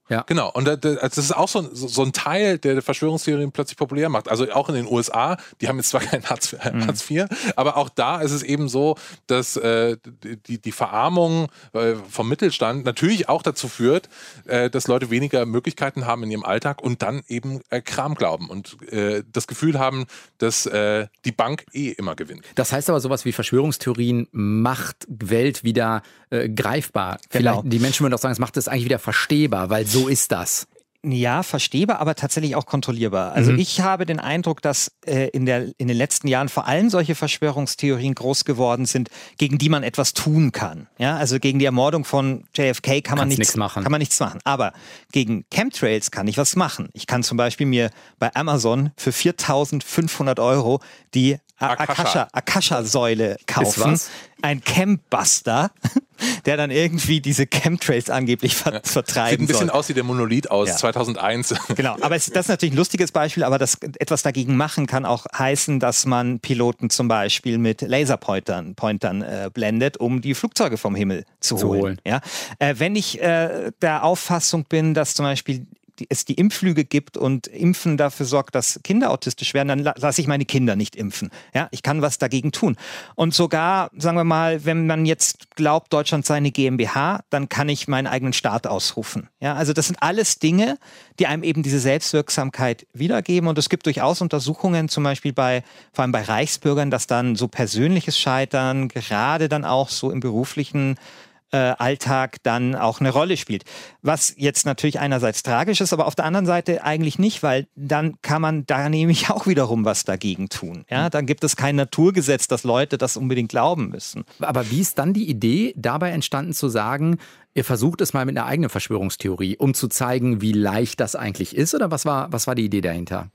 Ja. Genau. Und das ist auch so ein, so ein Teil, der Verschwörungstheorien plötzlich populär macht. Also auch in den U S A, die haben jetzt zwar kein Hartz vier, mhm. aber auch da ist es eben so, dass äh, die, die Verarmung äh, vom Mittelstand natürlich auch dazu führt, äh, dass Leute weniger Möglichkeiten haben in ihrem Alltag und dann eben äh, Kram glauben und äh, das Gefühl haben, dass äh, die Bank eh immer gewinnt. Das heißt aber, sowas wie Verschwörungstheorien macht Welt wieder äh, greifbar. Vielleicht, genau. Die Menschen würden auch sagen, es macht es eigentlich wieder verstehbar, weil so ist das. Ja, verstehbar, aber tatsächlich auch kontrollierbar. Also mhm. ich habe den Eindruck, dass äh, in, der, in den letzten Jahren vor allem solche Verschwörungstheorien groß geworden sind, gegen die man etwas tun kann. Ja, also gegen die Ermordung von J F K kann man, nichts, machen. kann man nichts machen. Aber gegen Chemtrails kann ich was machen. Ich kann zum Beispiel mir bei Amazon für viertausendfünfhundert Euro die Akasha, Akasha-Säule kaufen. Ein Chembuster, der dann irgendwie diese Chemtrails angeblich ver ja. vertreiben Sieht ein bisschen soll. aus wie der Monolith aus ja. zweitausendeins. Genau, aber es, das ist natürlich ein lustiges Beispiel, aber das etwas dagegen machen kann auch heißen, dass man Piloten zum Beispiel mit Laserpointern Pointern, äh, blendet, um die Flugzeuge vom Himmel zu, zu holen. holen. Ja? Äh, wenn ich äh, der Auffassung bin, dass zum Beispiel es die Impflüge gibt und Impfen dafür sorgt, dass Kinder autistisch werden, dann lasse ich meine Kinder nicht impfen. Ja, ich kann was dagegen tun. Und sogar, sagen wir mal, wenn man jetzt glaubt, Deutschland sei eine GmbH, dann kann ich meinen eigenen Staat ausrufen. Ja, also das sind alles Dinge, die einem eben diese Selbstwirksamkeit wiedergeben. Und es gibt durchaus Untersuchungen, zum Beispiel bei, vor allem bei Reichsbürgern, dass dann so persönliches Scheitern, gerade dann auch so im beruflichen Äh, Alltag dann auch eine Rolle spielt. Was jetzt natürlich einerseits tragisch ist, aber auf der anderen Seite eigentlich nicht, weil dann kann man da nämlich auch wiederum was dagegen tun. Ja? Dann gibt es kein Naturgesetz, dass Leute das unbedingt glauben müssen. Aber wie ist dann die Idee dabei entstanden zu sagen, ihr versucht es mal mit einer eigenen Verschwörungstheorie, um zu zeigen, wie leicht das eigentlich ist? Oder was war, was war die Idee dahinter?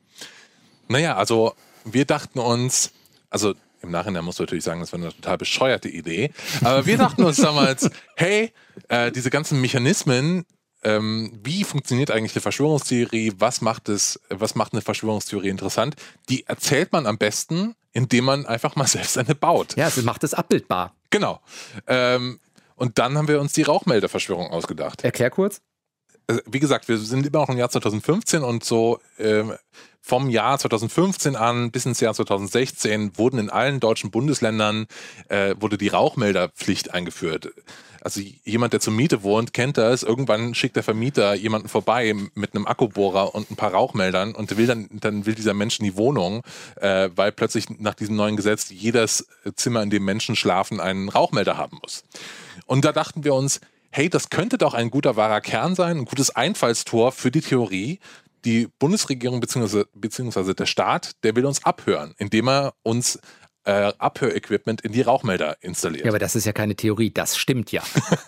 Naja, also wir dachten uns, also im Nachhinein musst du natürlich sagen, das war eine total bescheuerte Idee. Aber wir dachten uns damals, hey, äh, diese ganzen Mechanismen, ähm, wie funktioniert eigentlich eine Verschwörungstheorie, was macht es, was macht eine Verschwörungstheorie interessant, die erzählt man am besten, indem man einfach mal selbst eine baut. Ja, es macht es abbildbar. Genau. Ähm, und dann haben wir uns die Rauchmelderverschwörung ausgedacht. Erklär kurz. Also, wie gesagt, wir sind immer noch im Jahr zweitausendfünfzehn und so ähm, vom Jahr zweitausendfünfzehn an bis ins Jahr zweitausendsechzehn wurden in allen deutschen Bundesländern äh, wurde die Rauchmelderpflicht eingeführt. Also jemand, der zur Miete wohnt, kennt das. Irgendwann schickt der Vermieter jemanden vorbei mit einem Akkubohrer und ein paar Rauchmeldern und will dann, dann will dieser Mensch in die Wohnung, äh, weil plötzlich nach diesem neuen Gesetz jedes Zimmer, in dem Menschen schlafen, einen Rauchmelder haben muss. Und da dachten wir uns, hey, das könnte doch ein guter wahrer Kern sein, ein gutes Einfallstor für die Theorie. Die Bundesregierung bzw. beziehungsweise der Staat, der will uns abhören, indem er uns äh, Abhörequipment in die Rauchmelder installiert. Ja, aber das ist ja keine Theorie, das stimmt ja.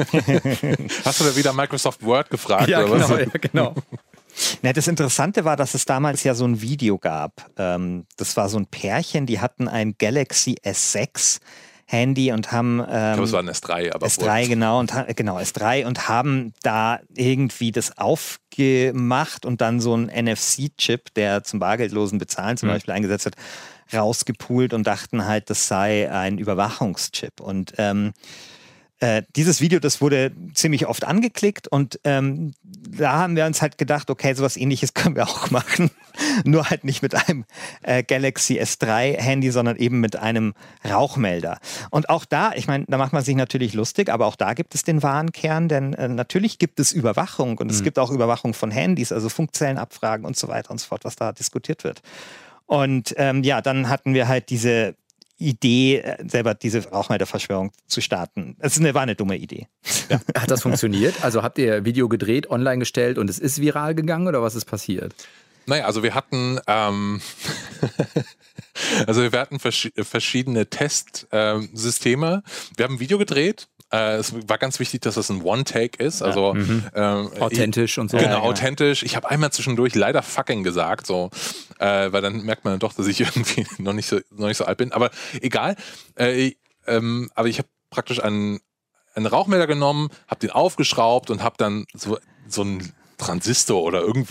Hast du da wieder Microsoft Word gefragt? Ja, oder genau, was? ja, genau. Na, das Interessante war, dass es damals ja so ein Video gab. Ähm, das war so ein Pärchen, die hatten ein Galaxy S sechs Handy und haben ähm, ich glaube, es war ein S drei, aber S drei, genau, und genau, S drei und haben da irgendwie das aufgemacht und dann so einen N F C-Chip, der zum bargeldlosen Bezahlen zum mhm. Beispiel eingesetzt hat, rausgepult und dachten halt, das sei ein Überwachungschip. Und ähm, äh, dieses Video, das wurde ziemlich oft angeklickt und ähm, da haben wir uns halt gedacht, okay, sowas Ähnliches können wir auch machen. Nur halt nicht mit einem äh, Galaxy S drei Handy, sondern eben mit einem Rauchmelder. Und auch da, ich meine, da macht man sich natürlich lustig, aber auch da gibt es den wahren Kern, denn äh, natürlich gibt es Überwachung und mhm. es gibt auch Überwachung von Handys, also Funkzellenabfragen und so weiter und so fort, was da diskutiert wird. Und ähm, ja, dann hatten wir halt diese Idee, selber diese Rauchmelderverschwörung zu starten. Das ist eine, war eine dumme Idee. Ja. Hat das funktioniert? Also habt ihr Video gedreht, online gestellt und es ist viral gegangen oder was ist passiert? Naja, also wir hatten ähm, also wir hatten vers- verschiedene Testsysteme. Wir haben ein Video gedreht. Äh, es war ganz wichtig, dass das ein One-Take ist. Also ja. mhm. ähm, authentisch ich, und so. Genau, ja, ja. authentisch. Ich habe einmal zwischendurch leider fucking gesagt, so, äh, weil dann merkt man dann doch, dass ich irgendwie noch nicht so, noch nicht so alt bin. Aber egal. Äh, ähm, aber ich habe praktisch einen, einen Rauchmelder genommen, habe den aufgeschraubt und habe dann so, so ein Transistor oder irgendwie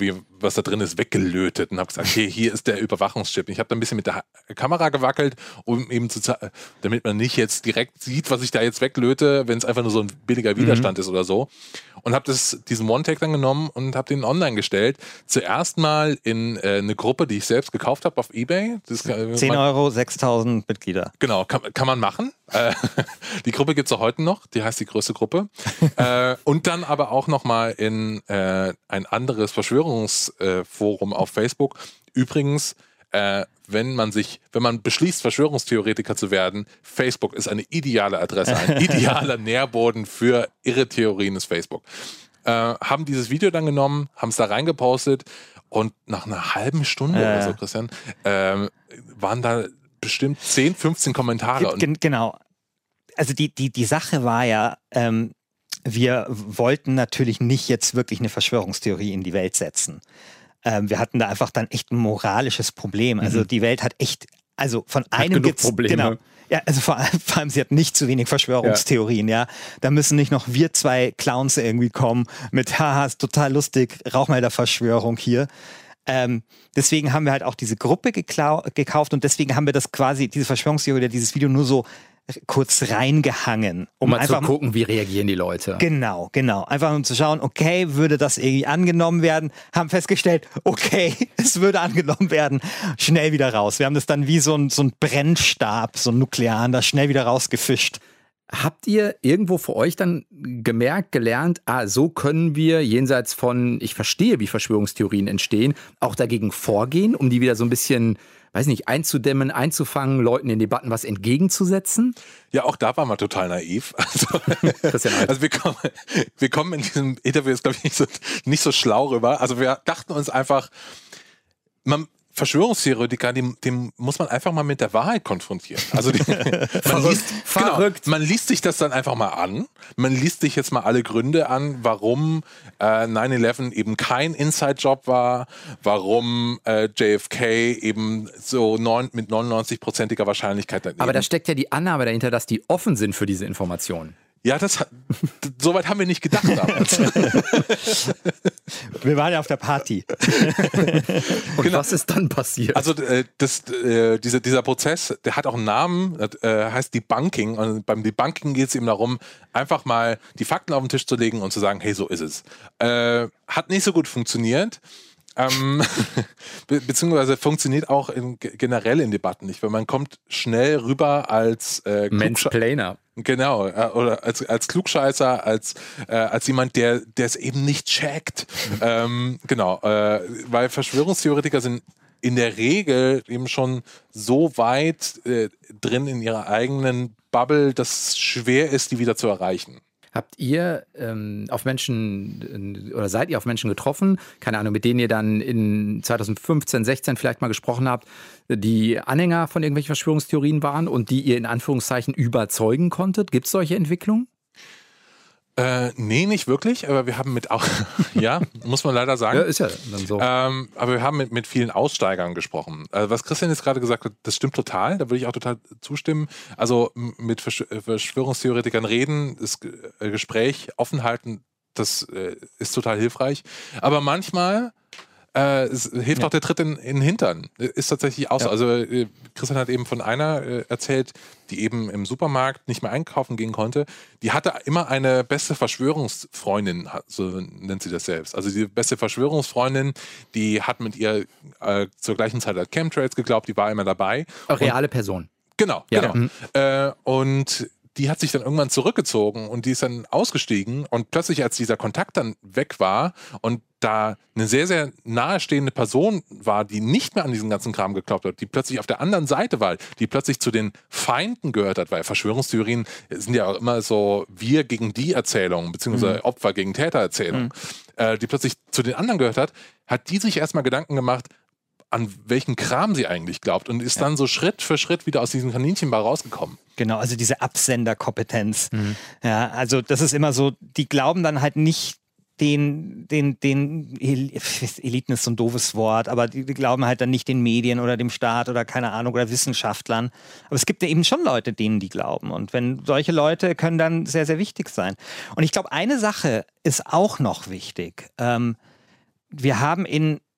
was da drin ist, weggelötet und habe gesagt, okay, hier ist der Überwachungschip. Ich habe da ein bisschen mit der Kamera gewackelt, um eben zu zeigen, damit man nicht jetzt direkt sieht, was ich da jetzt weglöte, wenn es einfach nur so ein billiger Widerstand mhm. ist oder so. Und habe diesen One-Take dann genommen und habe den online gestellt. Zuerst mal in äh, eine Gruppe, die ich selbst gekauft habe auf eBay. Das kann, zehn Euro, sechstausend Mitglieder. Genau, kann, kann man machen. Äh, die Gruppe gibt es auch heute noch, die heißt die größte Gruppe. äh, und dann aber auch nochmal in äh, ein anderes Verschwörungsforum äh, auf Facebook. Übrigens, äh, wenn man sich, wenn man beschließt, Verschwörungstheoretiker zu werden, Facebook ist eine ideale Adresse, ein idealer Nährboden für irre Theorien ist Facebook. Äh, haben dieses Video dann genommen, haben es da reingepostet und nach einer halben Stunde äh. oder so, Christian, äh, waren da bestimmt zehn, fünfzehn Kommentare. G- genau. Also die, die, die Sache war ja, ähm, wir wollten natürlich nicht jetzt wirklich eine Verschwörungstheorie in die Welt setzen. Ähm, wir hatten da einfach dann echt ein moralisches Problem. Also mhm. die Welt hat echt, also von hat einem gibt es Probleme. Genau. Ja, also vor allem, vor allem, sie hat nicht zu wenig Verschwörungstheorien, ja. ja. Da müssen nicht noch wir zwei Clowns irgendwie kommen mit, haha, ist total lustig, Rauchmelder-Verschwörung hier. Ähm, deswegen haben wir halt auch diese Gruppe geklau- gekauft und deswegen haben wir das quasi, diese Verschwörungstheorie oder dieses Video nur so kurz reingehangen. Um, um mal einfach zu gucken, wie reagieren die Leute. Genau, genau. Einfach um zu schauen, okay, würde das irgendwie angenommen werden? Haben festgestellt, okay, es würde angenommen werden. Schnell wieder raus. Wir haben das dann wie so ein, so ein Brennstab, so ein nuklearen, da schnell wieder rausgefischt. Habt ihr irgendwo für euch dann gemerkt, gelernt, ah, so können wir jenseits von, ich verstehe, wie Verschwörungstheorien entstehen, auch dagegen vorgehen, um die wieder so ein bisschen, weiß nicht, einzudämmen, einzufangen, Leuten in Debatten was entgegenzusetzen? Ja, auch da waren wir total naiv. Also, also wir, kommen, wir kommen in diesem Interview jetzt, glaube ich, nicht so, nicht so schlau rüber. Also wir dachten uns einfach, man Verschwörungstheoretiker, dem, dem muss man einfach mal mit der Wahrheit konfrontieren. Also die, man, liest, genau, man liest sich das dann einfach mal an. Man liest sich jetzt mal alle Gründe an, warum äh, neun elf eben kein Inside-Job war, warum äh, J F K eben so neun, mit neunundneunzig-prozentiger Wahrscheinlichkeit daneben. Aber da steckt ja die Annahme dahinter, dass die offen sind für diese Informationen. Ja, das soweit haben wir nicht gedacht damals. Wir waren ja auf der Party. Und genau. Was ist dann passiert? Also äh, das, äh, dieser, dieser Prozess, der hat auch einen Namen, das, äh, heißt Debunking. Und beim Debunking geht es eben darum, einfach mal die Fakten auf den Tisch zu legen und zu sagen, hey, so ist es. Äh, hat nicht so gut funktioniert. Ähm, be- beziehungsweise funktioniert auch in, generell in Debatten nicht, weil man kommt schnell rüber als äh, Mansplainer. Genau, äh, oder als, als Klugscheißer, als, äh, als jemand, der es eben nicht checkt. ähm, genau, äh, weil Verschwörungstheoretiker sind in der Regel eben schon so weit äh, drin in ihrer eigenen Bubble, dass es schwer ist, die wieder zu erreichen. Habt ihr ähm, auf Menschen oder seid ihr auf Menschen getroffen, keine Ahnung, mit denen ihr dann in zwanzig fünfzehn, sechzehn vielleicht mal gesprochen habt, die Anhänger von irgendwelchen Verschwörungstheorien waren und die ihr in Anführungszeichen überzeugen konntet? Gibt es solche Entwicklungen? Äh, nee, nicht wirklich, aber wir haben mit auch, ja, muss man leider sagen. Ja, ist ja dann so. Ähm, aber wir haben mit, mit vielen Aussteigern gesprochen. Also was Christian jetzt gerade gesagt hat, das stimmt total, da würde ich auch total zustimmen. Also mit Verschwörungstheoretikern reden, das Gespräch offen halten, das äh, ist total hilfreich. Aber manchmal Äh, es hilft ja. auch der Tritt in, in den Hintern. Ist tatsächlich auch so. Ja. Also äh, Christian hat eben von einer äh, erzählt, die eben im Supermarkt nicht mehr einkaufen gehen konnte. Die hatte immer eine beste Verschwörungsfreundin, so nennt sie das selbst. Also die beste Verschwörungsfreundin, die hat mit ihr äh, zur gleichen Zeit als Chemtrails geglaubt, die war immer dabei. Auch reale Person. Genau, ja. genau. Mhm. Äh, und die hat sich dann irgendwann zurückgezogen und die ist dann ausgestiegen und plötzlich, als dieser Kontakt dann weg war und da eine sehr, sehr nahestehende Person war, die nicht mehr an diesen ganzen Kram geglaubt hat, die plötzlich auf der anderen Seite war, die plötzlich zu den Feinden gehört hat, weil Verschwörungstheorien sind ja auch immer so wir gegen die Erzählungen, beziehungsweise mhm. Opfer gegen Täter-Erzählungen, mhm. äh, die plötzlich zu den anderen gehört hat, hat die sich erstmal Gedanken gemacht, an welchen Kram sie eigentlich glaubt und ist ja. dann so Schritt für Schritt wieder aus diesem Kaninchenbau rausgekommen. Genau, also diese Absenderkompetenz. Mhm. Ja, also das ist immer so, die glauben dann halt nicht den, den, den Eliten ist so ein doofes Wort, aber die, die glauben halt dann nicht den Medien oder dem Staat oder keine Ahnung oder Wissenschaftlern. Aber es gibt ja eben schon Leute, denen die glauben. Und wenn solche Leute können dann sehr, sehr wichtig sein. Und ich glaube, eine Sache ist auch noch wichtig. Ähm, wir haben in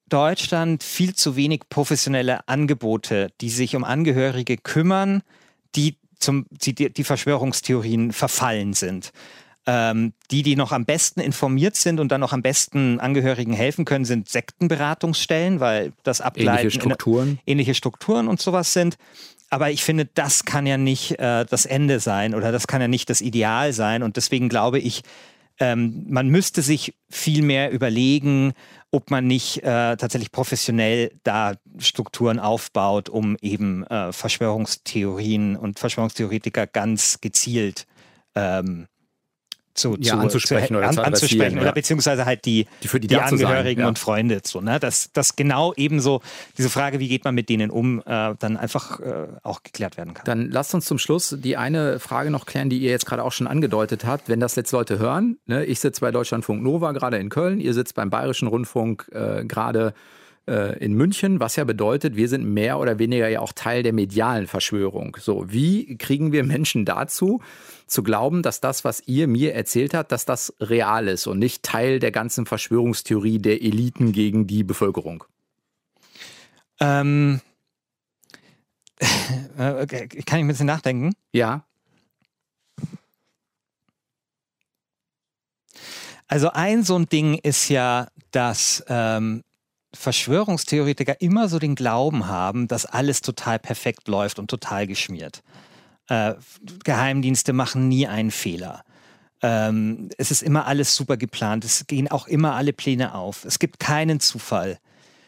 Deutschland viel zu wenig professionelle Angebote, die sich um Angehörige kümmern, die zum die, die Verschwörungstheorien verfallen sind. Ähm, die, die noch am besten informiert sind und dann noch am besten Angehörigen helfen können, sind Sektenberatungsstellen, weil das Abgleiten ähnliche Strukturen, in, ähnliche Strukturen und sowas sind. Aber ich finde, das kann ja nicht äh, das Ende sein oder das kann ja nicht das Ideal sein. Und deswegen glaube ich, ähm, man müsste sich viel mehr überlegen, ob man nicht äh, tatsächlich professionell da Strukturen aufbaut, um eben äh, Verschwörungstheorien und Verschwörungstheoretiker ganz gezielt ähm, Zu, ja, zu, anzusprechen, zu, oder, an, zu anzusprechen ja. oder beziehungsweise halt die, die, für die, die Angehörigen ja. und Freunde. So, ne? dass, dass genau ebenso diese Frage, wie geht man mit denen um, äh, dann einfach äh, auch geklärt werden kann. Dann lasst uns zum Schluss die eine Frage noch klären, die ihr jetzt gerade auch schon angedeutet habt. Wenn das jetzt Leute hören, ne? Ich sitze bei Deutschlandfunk Nova gerade in Köln, ihr sitzt beim Bayerischen Rundfunk äh, gerade in München, was ja bedeutet, wir sind mehr oder weniger ja auch Teil der medialen Verschwörung. So, wie kriegen wir Menschen dazu, zu glauben, dass das, was ihr mir erzählt habt, dass das real ist und nicht Teil der ganzen Verschwörungstheorie der Eliten gegen die Bevölkerung? Ähm, okay. Kann ich ein bisschen nachdenken? Ja. Also ein so ein Ding ist ja, dass ähm, Verschwörungstheoretiker immer so den Glauben haben, dass alles total perfekt läuft und total geschmiert. Äh, Geheimdienste machen nie einen Fehler. Ähm, es ist immer alles super geplant. Es gehen auch immer alle Pläne auf. Es gibt keinen Zufall.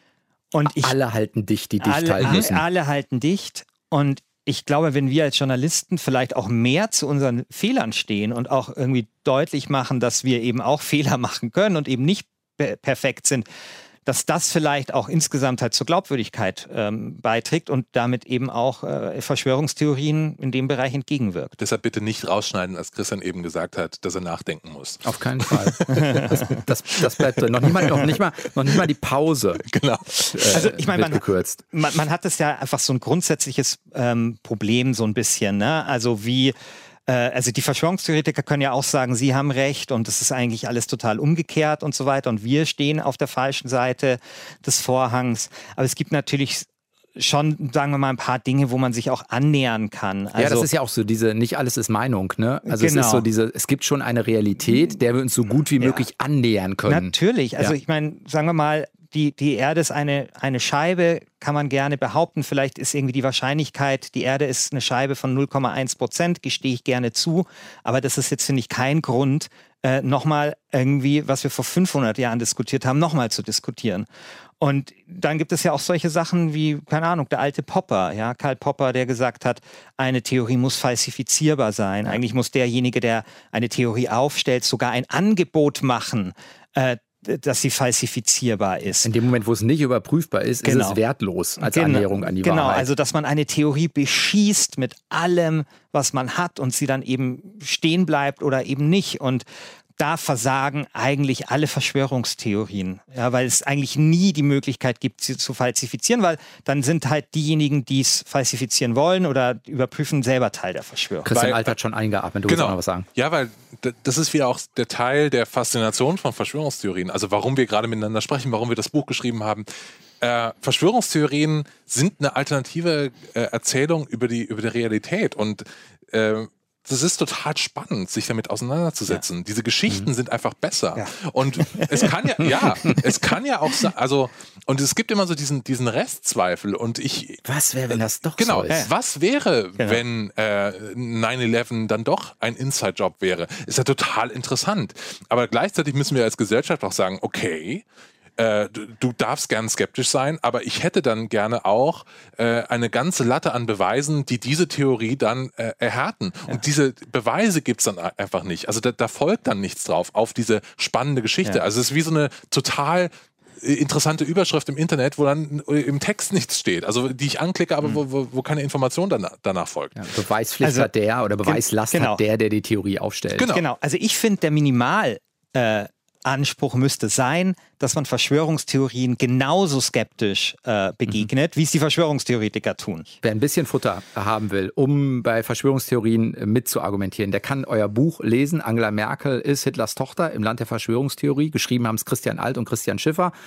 Und ich, alle halten dicht, die dicht alle, halten müssen. Alle halten dicht. Und ich glaube, wenn wir als Journalisten vielleicht auch mehr zu unseren Fehlern stehen und auch irgendwie deutlich machen, dass wir eben auch Fehler machen können und eben nicht per- perfekt sind, dass das vielleicht auch insgesamt halt zur Glaubwürdigkeit ähm, beiträgt und damit eben auch äh, Verschwörungstheorien in dem Bereich entgegenwirkt. Deshalb bitte nicht rausschneiden, als Christian eben gesagt hat, dass er nachdenken muss. Auf keinen Fall. Das, das, das bleibt drin. Noch nicht mal, noch nicht mal, noch nicht mal die Pause. Genau. Äh, also ich meine, man, gekürzt. man, man hat das ja einfach so ein grundsätzliches ähm, Problem so ein bisschen, ne? Also wie Also die Verschwörungstheoretiker können ja auch sagen, sie haben recht und es ist eigentlich alles total umgekehrt und so weiter und wir stehen auf der falschen Seite des Vorhangs. Aber es gibt natürlich schon, sagen wir mal, ein paar Dinge, wo man sich auch annähern kann. Also, ja, das ist ja auch so, diese, nicht alles ist Meinung, ne? Also genau. es ist so diese, es gibt schon eine Realität, der wir uns so gut wie möglich ja. annähern können. Natürlich, also ja. ich meine, sagen wir mal, Die, die Erde ist eine, eine Scheibe, kann man gerne behaupten. Vielleicht ist irgendwie die Wahrscheinlichkeit, die Erde ist eine Scheibe von null Komma eins Prozent, gestehe ich gerne zu. Aber das ist jetzt, finde ich, kein Grund, äh, nochmal irgendwie, was wir vor fünfhundert Jahren diskutiert haben, nochmal zu diskutieren. Und dann gibt es ja auch solche Sachen wie, keine Ahnung, der alte Popper, ja, Karl Popper, der gesagt hat, eine Theorie muss falsifizierbar sein. Eigentlich muss derjenige, der eine Theorie aufstellt, sogar ein Angebot machen, äh, dass sie falsifizierbar ist. In dem Moment, wo es nicht überprüfbar ist, genau. ist es wertlos als genau. Annäherung an die genau. Wahrheit. Genau, also dass man eine Theorie beschießt mit allem, was man hat und sie dann eben stehen bleibt oder eben nicht. Und da versagen eigentlich alle Verschwörungstheorien, ja, weil es eigentlich nie die Möglichkeit gibt, sie zu falsifizieren, weil dann sind halt diejenigen, die es falsifizieren wollen oder überprüfen, selber Teil der Verschwörung. Christian weil, Alt hat schon eingeatmet, du genau. willst auch noch was sagen. Ja, weil das ist wieder auch der Teil der Faszination von Verschwörungstheorien, also warum wir gerade miteinander sprechen, warum wir das Buch geschrieben haben. Äh, Verschwörungstheorien sind eine alternative äh, Erzählung über die, über die Realität und äh, das ist total spannend, sich damit auseinanderzusetzen. Ja. Diese Geschichten mhm. sind einfach besser. Ja. Und es kann ja, ja, es kann ja auch sein, also, und es gibt immer so diesen, diesen Restzweifel und ich. Was wäre, wenn das doch genau, so ist? Was wäre, genau. wenn äh, nine eleven dann doch ein Inside-Job wäre? Ist ja total interessant. Aber gleichzeitig müssen wir als Gesellschaft auch sagen, okay, Äh, du, du darfst gern skeptisch sein, aber ich hätte dann gerne auch äh, eine ganze Latte an Beweisen, die diese Theorie dann äh, erhärten. Ja. Und diese Beweise gibt es dann einfach nicht. Also da, da folgt dann nichts drauf auf diese spannende Geschichte. Ja. Also es ist wie so eine total interessante Überschrift im Internet, wo dann im Text nichts steht. Also die ich anklicke, aber mhm. wo, wo, wo keine Information danach, danach folgt. Ja, Beweispflicht also, hat der oder Beweislast genau. hat der, der die Theorie aufstellt. Genau, genau. Also ich finde, der Minimal äh, Anspruch müsste sein, dass man Verschwörungstheorien genauso skeptisch äh, begegnet, mhm. wie es die Verschwörungstheoretiker tun. Wer ein bisschen Futter haben will, um bei Verschwörungstheorien mitzuargumentieren, der kann euer Buch lesen. Angela Merkel ist Hitlers Tochter im Land der Verschwörungstheorie. Geschrieben haben es Christian Alt und Christian Schiffer.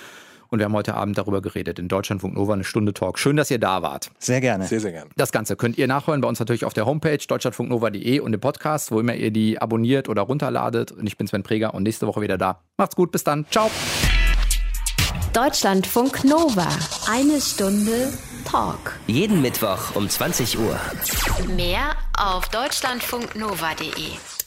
Und wir haben heute Abend darüber geredet. In Deutschlandfunk Nova eine Stunde Talk. Schön, dass ihr da wart. Sehr gerne. Sehr, sehr gerne. Das Ganze könnt ihr nachhören bei uns natürlich auf der Homepage deutschlandfunknova punkt de und im Podcast, wo immer ihr die abonniert oder runterladet. Und ich bin Sven Preger und nächste Woche wieder da. Macht's gut, bis dann. Ciao. Deutschlandfunk Nova. Eine Stunde Talk. Jeden Mittwoch um zwanzig Uhr. Mehr auf deutschlandfunknova punkt de.